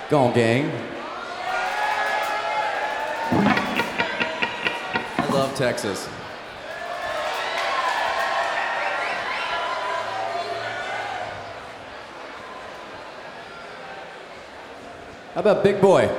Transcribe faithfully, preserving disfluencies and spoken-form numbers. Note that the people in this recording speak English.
Go on, gang. I love Texas. How about Big Boy?